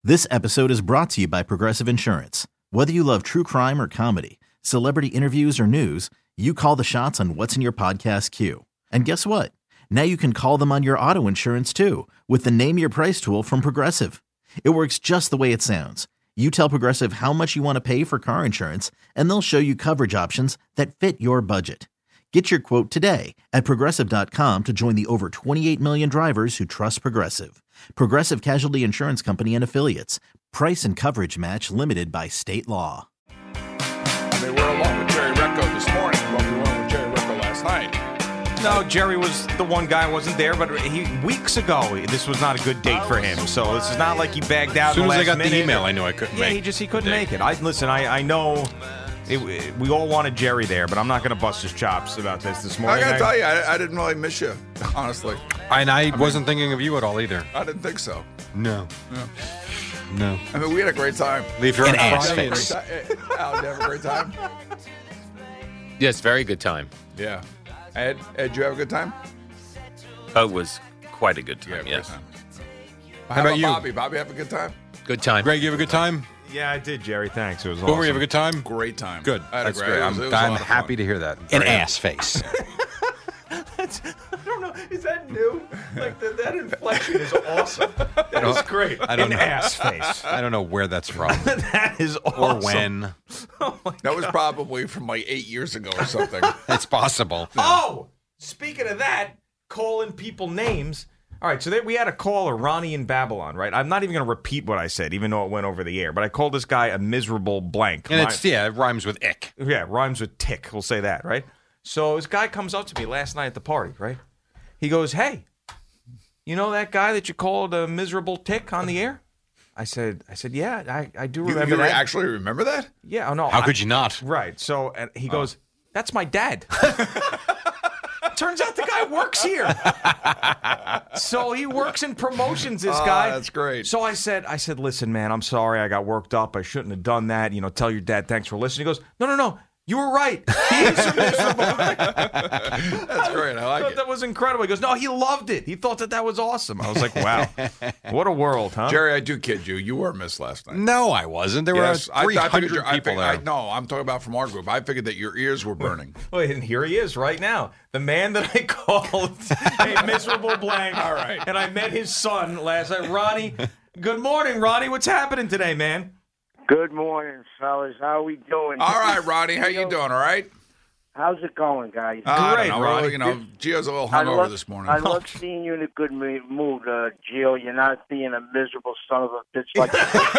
This episode is brought to you by Progressive Insurance. Whether you love true crime or comedy, celebrity interviews or news, you call the shots on what's in your podcast queue. And guess what? Now you can call them on your auto insurance too with the Name Your Price tool from Progressive. It works just the way it sounds. You tell Progressive how much you want to pay for car insurance, and they'll show you coverage options that fit your budget. Get your quote today at Progressive.com to join the over 28 million drivers who trust Progressive. Progressive Casualty Insurance Company and Affiliates. Price and coverage match limited by state law. They were along with Jerry Recco this morning, but we weren't with Jerry Recco last night. No, Jerry was the one guy who wasn't there, but weeks ago, this was not a good date for him. So this is not like he bagged out. As soon in the as I last got minute. the email, I knew I couldn't make it. he couldn't make it. I know we all wanted Jerry there, but I'm not going to bust his chops about this morning. I got to tell you, I didn't really miss you, honestly. And I wasn't thinking of you at all either. I didn't think so. No. I mean, we had a great time. Leave here on ass Friday. face. Al, did you have a great time? Yes, very good time. Yeah. Ed, did you have a good time? It was quite a good time, Yeah, yes. great time. How about you? Bobby? Bobby have a good time? Good time. Greg, you have a good time? Yeah, I did, Jerry. Thanks. It was Boomer, awesome. you have a good time? Great time. Good. I had That's a great. it was a I'm lot of happy fun. to hear that. An ass face. I don't know. Is that new? Like that inflection is awesome. That is great. I don't An know. ass face. I don't know where that's from That is or awesome. when. Oh my That was probably from like 8 years ago or something. It's possible. Oh, speaking of that, calling people names. All right, so we had a caller, Ronnie in Babylon, right? I'm not even going to repeat what I said, even though it went over the air. But I called this guy a miserable blank. And it rhymes with ick. Yeah, rhymes with tick. We'll say that, right? So this guy comes up to me last night at the party, right? He goes, "Hey, you know that guy that you called a miserable tick on the air?" I said, "Yeah, I do remember You that." actually remember that? Yeah, oh no. How could you not? Right. So and he goes, "That's my dad." Turns out the guy works here. So he works in promotions, this guy. That's great. So I said, "Listen, man, I'm sorry. I got worked up. I shouldn't have done that. You know, tell your dad thanks for listening." He goes, No. You were right. He is a miserable. That's great. I I like thought it. that was incredible. He goes, "No, he loved it. He thought that was awesome." I was like, wow. What a world, huh? Jerry, I do kid you. You were missed last night. No, I wasn't. There Yes, were 300 people there. No, I'm talking about from our group. I figured that your ears were burning. Well, and here he is right now. The man that I called a miserable blank. All right. And I met his son last night. Ronnie, good morning, Ronnie. What's happening today, man? Good morning, fellas. How we doing? All right, Ronnie, how you doing? All right? How's it going, guys? I Great, don't know. Ronnie. Well, you know, Gio's a little hungover this morning. I love seeing you in a good mood, Gio. You're not being a miserable son of a bitch like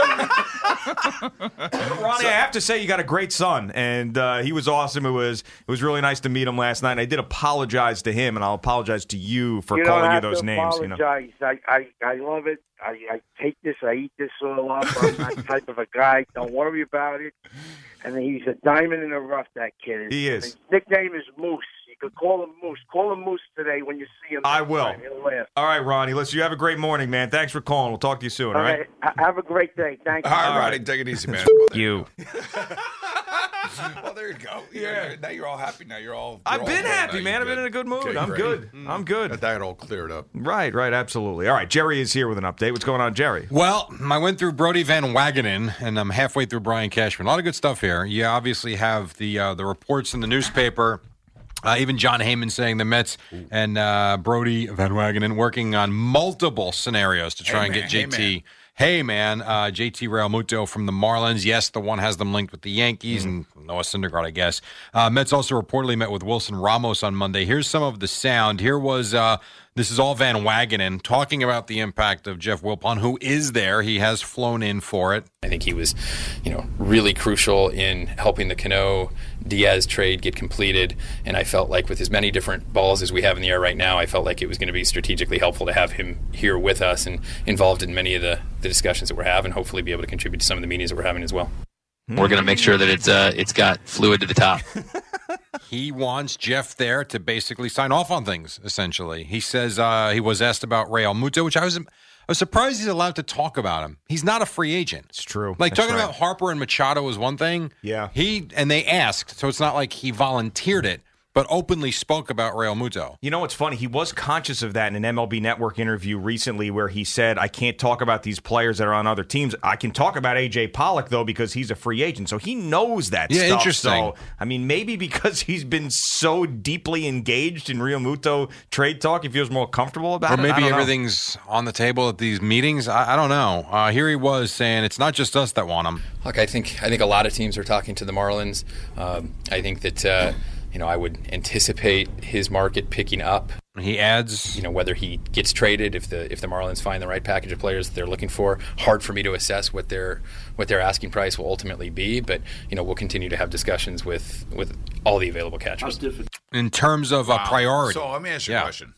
Ronnie, I have to say you got a great son, and he was awesome. It was really nice to meet him last night. And I did apologize to him, and I'll apologize to you for you calling don't you have those to names. You know. apologize. I love it. I take this. I eat this all up. I'm that type of a guy. Don't worry about it. And he's a diamond in the rough, that kid is. He is. His nickname is Moose. You could call him Moose. Call him Moose today when you see him. I next will. time. He'll laugh. All right, Ronnie. Listen, you have a great morning, man. Thanks for calling. We'll talk to you soon. All right. Have a great day. Thank you. All right, All Ronnie, right. take it easy, man. You. Well, there you go. Yeah. Now you're all happy. Now you're all. I've been good. happy, Now man. you're I've been in a good mood. Okay, I'm great. good. I'm good. Got that all cleared up. Right, absolutely. All right, Jerry is here with an update. What's going on, Jerry? Well, I went through Brody Van Wagenen, and I'm halfway through Brian Cashman. A lot of good stuff here. You obviously have the reports in the newspaper. Even John Heyman saying the Mets and Brody Van Wagenen working on multiple scenarios to try and get JT. Hey, man, JT Realmuto from the Marlins. Yes, the one has them linked with the Yankees and Noah Syndergaard, I guess. Mets also reportedly met with Wilson Ramos on Monday. Here's some of the sound. Here was, this is all Van Wagenen talking about the impact of Jeff Wilpon, who is there. He has flown in for it. I think he was, really crucial in helping the Cano-Diaz trade get completed, and I felt like with as many different balls as we have in the air right now, I felt like it was going to be strategically helpful to have him here with us and involved in many of the discussions that we're having, hopefully be able to contribute to some of the meetings that we're having as well. We're going to make sure that it's got fluid to the top. He wants Jeff there to basically sign off on things, essentially. He says he was asked about Realmuto, which I was surprised he's allowed to talk about him. He's not a free agent. It's true. Like, That's talking right. about Harper and Machado is one thing. Yeah. And they asked, so it's not like he volunteered it. but openly spoke about Real Muto. You know what's funny? He was conscious of that in an MLB Network interview recently where he said, I can't talk about these players that are on other teams. I can talk about A.J. Pollock, though, because he's a free agent. So he knows that stuff. Interesting. So, I mean, maybe because he's been so deeply engaged in Real Muto trade talk, he feels more comfortable about it. Or maybe I don't know. everything's on the table at these meetings. I don't know. Here he was saying it's not just us that want him. Look, I think a lot of teams are talking to the Marlins. I think that I would anticipate his market picking up. He adds, whether he gets traded, if the Marlins find the right package of players that they're looking for. Hard for me to assess what their asking price will ultimately be, but we'll continue to have discussions with all the available catchers. in terms of a priority. So let me ask you a question.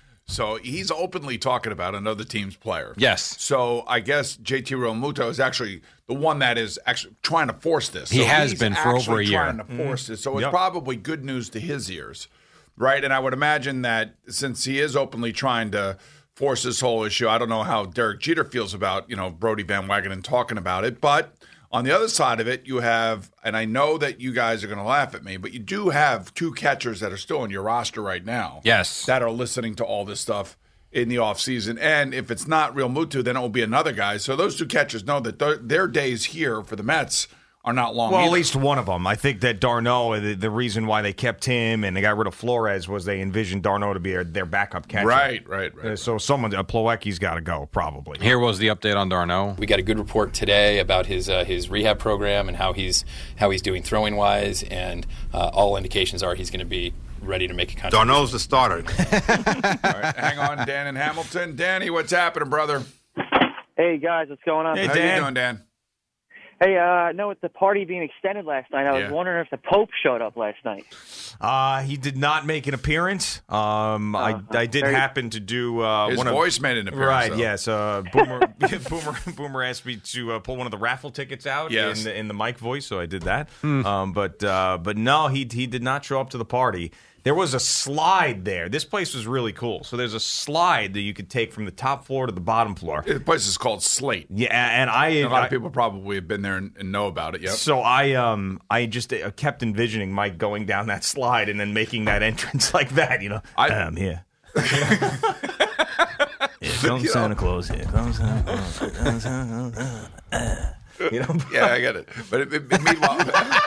So he's openly talking about another team's player. Yes. So I guess JT Realmuto is actually the one that is actually trying to force this. He so has been for over a year. trying to force this. So it's probably good news to his ears, right? And I would imagine that since he is openly trying to force this whole issue, I don't know how Derek Jeter feels about, Brody Van Wagenen talking about it, but on the other side of it, you have, and I know that you guys are going to laugh at me, but you do have two catchers that are still on your roster right now. Yes. That are listening to all this stuff in the offseason. And if it's not Realmuto, then it will be another guy. So those two catchers know that their days here for the Mets are not long Well, either. at least one of them. I think that d'Arnaud, the reason why they kept him and they got rid of Flores was they envisioned d'Arnaud to be their backup catcher. Right. So Plawecki's got to go, probably. Here was the update on d'Arnaud. We got a good report today about his rehab program and how he's doing throwing wise, and all indications are he's going to be ready to make a contribution. d'Arnaud's the starter. All right, hang on, Dan in Hamilton. Danny, what's happening, brother? Hey, guys, what's going on? Hey, How Dan. you doing, Dan? Hey, I know with the party being extended last night, I was wondering if the Pope showed up last night. He did not make an appearance. I did happen to do His voice made an appearance. Right, though. yes. Boomer asked me to pull one of the raffle tickets out in the Mike voice, so I did that. But no, he did not show up to the party. There was a slide there. This place was really cool. So there's a slide that you could take from the top floor to the bottom floor. The place is called Slate. Yeah, and A lot of people probably have been there and know about it. Yep. So I just kept envisioning Mike going down that slide and then making that entrance like that. I'm here. Here comes Santa Claus. Here comes Santa Claus. Yeah, I get it. But meanwhile,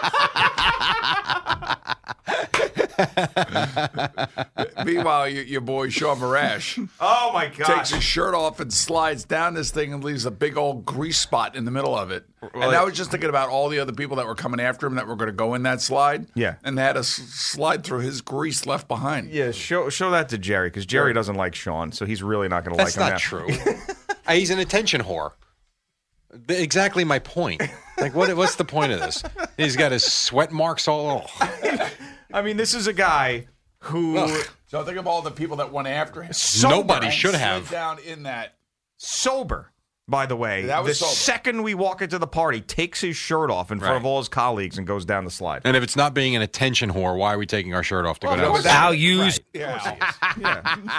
your boy Sean Marash Oh my God! takes his shirt off and slides down this thing and leaves a big old grease spot in the middle of it. And I was just thinking about all the other people that were coming after him that were going to go in that slide. Yeah. And they had to slide through his grease left behind. Yeah, show that to Jerry because Jerry doesn't like Sean, so he's really not going to like That's him. not true. He's an attention whore. Exactly my point. Like, what's the point of this? He's got his sweat marks all over. I mean, this is a guy who So think of all the people that went after him. Nobody And should slid have. down in that. sober. By the way, That was the sober. second we walk into the party, takes his shirt off in front of all his colleagues and goes down the slide. And if it's not being an attention whore, why are we taking our shirt off to go down? Well, the that- slide?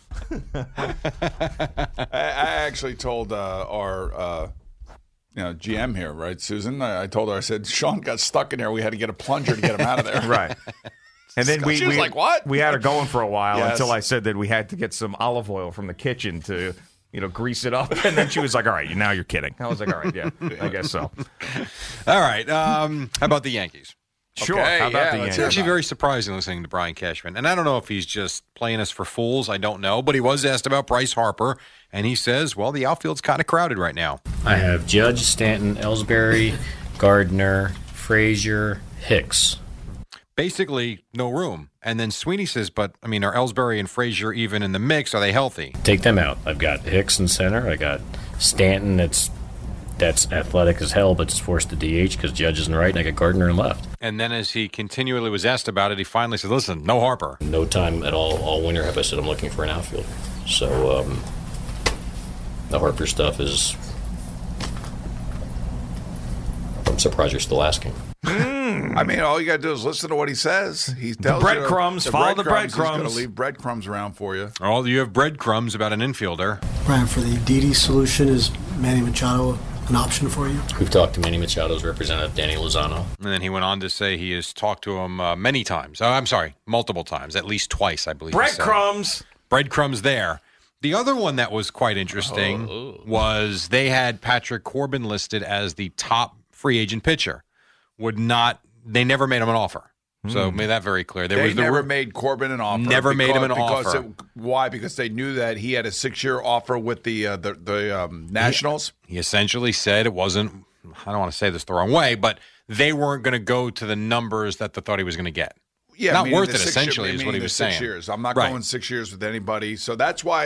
I actually told our GM here, right, Susan? I told her, I said, Sean got stuck in there. We had to get a plunger to get him out of there. Right. And then She was like, what? We had her going for a while Yes. until I said that we had to get some olive oil from the kitchen to, grease it up. And then she was like, all right, now you're kidding. I was like, all right, yeah, I guess so. All right. How about the Yankees? Sure. Okay, How about the let's Yankees? It's actually very surprising listening to Brian Cashman. And I don't know if he's just playing us for fools. I don't know. But he was asked about Bryce Harper. And he says, well, the outfield's kind of crowded right now. I have Judge, Stanton, Ellsbury, Gardner, Frazier, Hicks. Basically, no room. And then Sweeney says, but, are Ellsbury and Frazier even in the mix? Are they healthy? Take them out. I've got Hicks in center. I got Stanton that's athletic as hell, but it's forced to DH because Judge is in right, and I got Gardner in left. And then as he continually was asked about it, he finally said, listen, no Harper. No time at all winter have I said I'm looking for an outfielder. So the Harper stuff is... I'm surprised you're still asking. All you got to do is listen to what he says. He tells breadcrumbs, follow the breadcrumbs. He's going to leave breadcrumbs around for you. Oh, you have breadcrumbs about an infielder. Brian, for the Didi solution, is Manny Machado an option for you? We've talked to Manny Machado's representative, Danny Lozano. And then he went on to say he has talked to him many times. Multiple times, at least twice, I believe. Breadcrumbs. Breadcrumbs there. The other one that was quite interesting was they had Patrick Corbin listed as the top free agent pitcher. They never made him an offer. So made that very clear. They never made Corbin an offer. Never made him an offer. Why? Because they knew that he had a 6-year offer with the Nationals. He essentially said it wasn't. I don't want to say this the wrong way, but they weren't going to go to the numbers that they thought he was going to get. Yeah, not worth it. Essentially, is what he was saying. 6 years. I'm not going 6 years with anybody. So that's why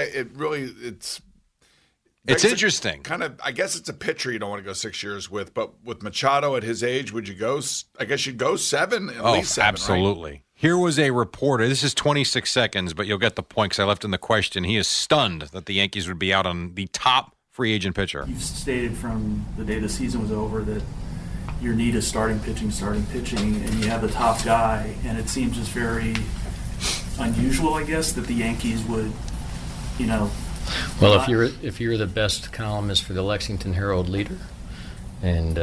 it's interesting. Kind of, I guess it's a pitcher you don't want to go 6 years with, but with Machado at his age, would you go? I guess you'd go 7, at least 7. Absolutely. Right? Here was a reporter. This is 26 seconds, but you'll get the point because I left in the question. He is stunned that the Yankees would be out on the top free agent pitcher. You've stated from the day the season was over that your need is starting pitching, and you have the top guy, and it seems just very unusual, I guess, that the Yankees would, Well, if you're the best columnist for the Lexington Herald Leader, and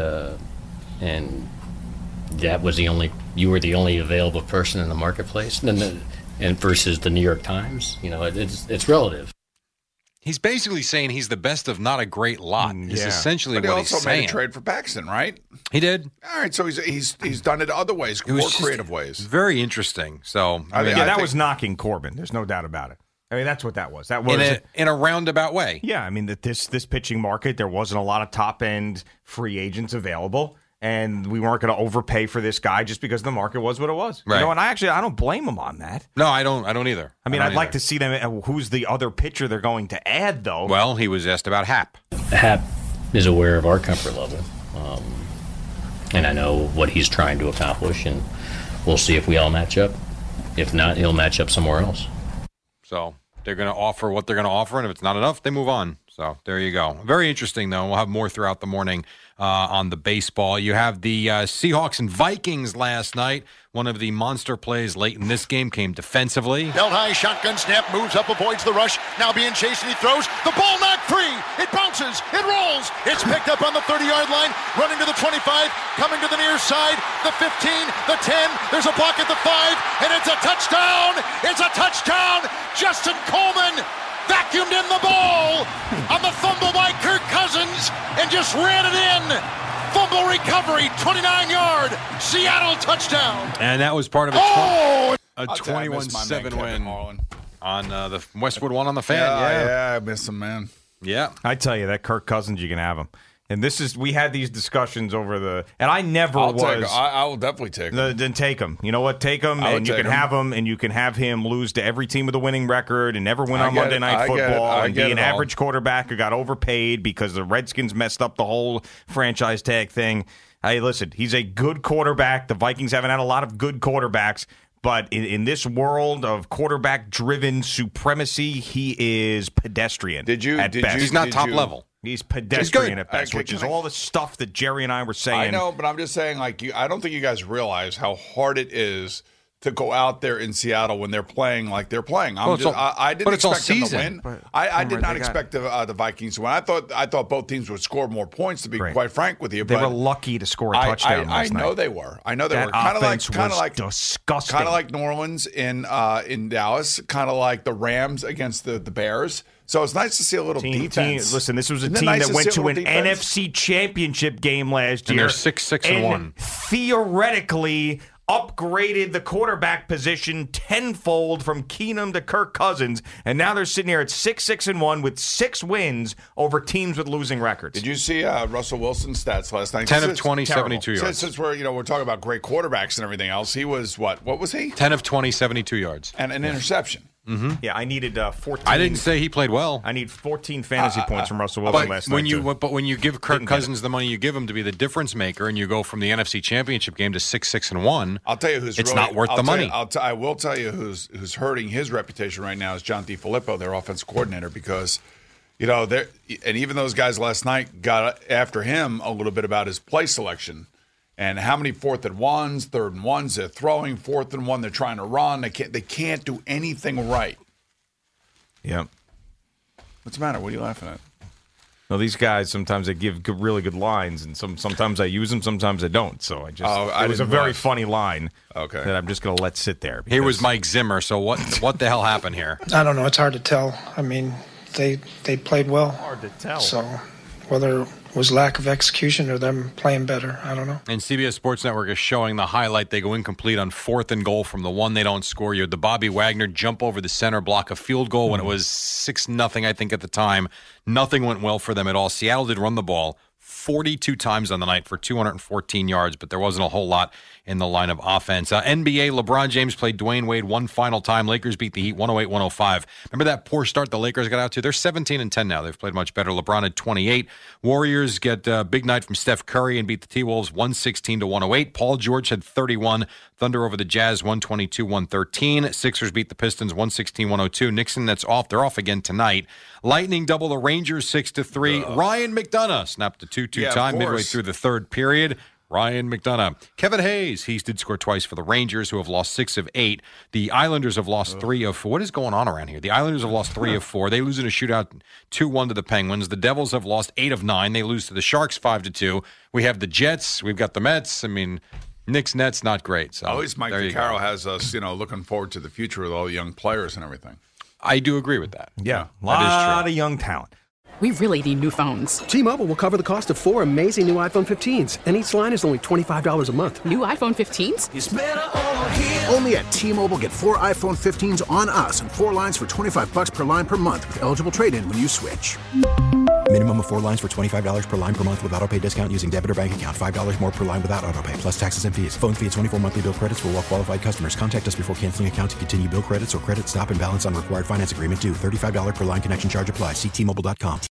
that was you were the only available person in the marketplace, and versus the New York Times, it's relative. He's basically saying he's the best of not a great lot. Is essentially what he's saying. But he also made a trade for Paxton, right? He did. All right, so he's done it other ways, more creative ways. Very interesting. So that was knocking Corbin. There's no doubt about it. I mean, that's what that was. That was in a roundabout way. Yeah, I mean that this pitching market, there wasn't a lot of top end free agents available, and we weren't going to overpay for this guy just because the market was what it was. Right. And I don't blame him on that. No, I don't either. I mean, I'd like to see them. Who's the other pitcher they're going to add, though? Well, he was asked about Happ. Happ is aware of our comfort level, and I know what he's trying to accomplish, and we'll see if we all match up. If not, he'll match up somewhere else. So they're going to offer what they're going to offer, and if it's not enough, they move on. So there you go. Very interesting, though. We'll have more throughout the morning on the baseball. You have the Seahawks and Vikings last night. One of the monster plays late in this game came defensively. Held high, shotgun snap, moves up, avoids the rush. Now being chased, and he throws. The ball knocked free. It bounces. It rolls. It's picked up on the 30-yard line, running to the 25, coming to the near side, the 15, the 10. There's a block at the 5, and it's a touchdown. It's a touchdown. Justin Coleman vacuumed in the ball on the fumble by Kirk Cousins and just ran it in. Fumble recovery, 29-yard, Seattle touchdown. And that was part of a 21-7 win on the Westwood One on the Fan. Yeah, I miss him, man. Yeah. I tell you, that Kirk Cousins, you can have him. And we had these discussions over and I never I will definitely take him. Then take him. You know what? Take him, and you can have him, and you can have him lose to every team with a winning record and never win on Monday Night Football and be an average quarterback who got overpaid because the Redskins messed up the whole franchise tag thing. Hey, listen, he's a good quarterback. The Vikings haven't had a lot of good quarterbacks. But in this world of quarterback-driven supremacy, he is pedestrian. He's not top level. He's pedestrian at best, which is all the stuff that Jerry and I were saying. I know, but I'm just saying, I don't think you guys realize how hard it is to go out there in Seattle when they're playing like they're playing. I didn't expect them to win. I did not expect the Vikings to win. I thought both teams would score more points, to be quite frank with you. They were lucky to score a touchdown last night. I know they were. Kind of like disgusting. Kind of like New Orleans in Dallas. Kind of like the Rams against the Bears. So it's nice to see a little defense. Listen, this was a team that went to an NFC Championship game last year. And they're 6-6-1. Theoretically upgraded the quarterback position tenfold from Keenum to Kirk Cousins, and now they're sitting here at 6-6-1 with 6 wins over teams with losing records. Did you see Russell Wilson's stats last night? 10 of 20, 72 yards. Since we're talking about great quarterbacks and everything else, he was what? What was he? 10 of 20, 72 yards. And an interception. Mm-hmm. Yeah, I needed 14. I didn't say he played well. I need 14 fantasy points from Russell Wilson last night. But when you give Kirk Cousins the money you give him to be the difference maker, and you go from the NFC Championship game to 6-6-1, I'll tell you who's it's not worth the money. I will tell you who's hurting his reputation right now is John DeFilippo, their offensive coordinator, because and even those guys last night got after him a little bit about his play selection. And how many 4th and 1s, 3rd and 1s they're throwing, 4th and 1 they're trying to run. They can't do anything right. Yep. What's the matter? What are you laughing at? No, these guys sometimes they give really good lines, and sometimes I use them, sometimes I don't. So it was a very funny line. Okay. That I'm just going to let sit there. Here was Mike Zimmer. So what the hell happened here? I don't know. It's hard to tell. I mean, they played well. Hard to tell. So whether it was lack of execution or them playing better, I don't know. And CBS Sports Network is showing the highlight. They go incomplete on 4th and goal from the one they don't score. You had the Bobby Wagner jump over the center, block a field goal when it was 6-0, I think, at the time. Nothing went well for them at all. Seattle did run the ball 42 times on the night for 214 yards, but there wasn't a whole lot in the line of offense. NBA, LeBron James played Dwayne Wade one final time. Lakers beat the Heat 108-105. Remember that poor start the Lakers got out to? They're 17-10 now. They've played much better. LeBron had 28. Warriors get a big night from Steph Curry and beat the T-Wolves 116-108. Paul George had 31. Thunder over the Jazz 122-113. Sixers beat the Pistons 116-102. Knicks and Nets off. They're off again tonight. Lightning double the Rangers 6-3. Ryan McDonough snapped a 2-2 tie midway through the third period. Ryan McDonough. Kevin Hayes. He did score twice for the Rangers, who have lost 6 of 8. The Islanders have lost 3 of 4. What is going on around here? The Islanders have lost 3 of 4. They lose in a shootout 2-1 to the Penguins. The Devils have lost 8 of 9. They lose to the Sharks 5-2. We have the Jets. We've got the Mets. I mean, Knicks, Nets, not great. So always Mike DeCaro has us, looking forward to the future with all the young players and everything. I do agree with that. Yeah, a lot of young talent. We really need new phones. T-Mobile will cover the cost of 4 amazing new iPhone 15s, and each line is only $25 a month. New iPhone 15s? It's better over here. Only at T-Mobile, get 4 iPhone 15s on us and 4 lines for $25 per line per month with eligible trade-in when you switch. Minimum of 4 lines for $25 per line per month with autopay discount using debit or bank account. $5 more per line without autopay, plus taxes and fees. Phone fee at 24 monthly bill credits for well-qualified customers. Contact us before canceling account to continue bill credits or credit stop and balance on required finance agreement due. $35 per line connection charge applies. See T-Mobile.com.